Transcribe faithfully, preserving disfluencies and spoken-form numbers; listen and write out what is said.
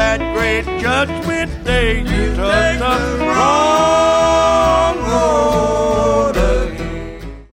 that great judgment day you took the cross.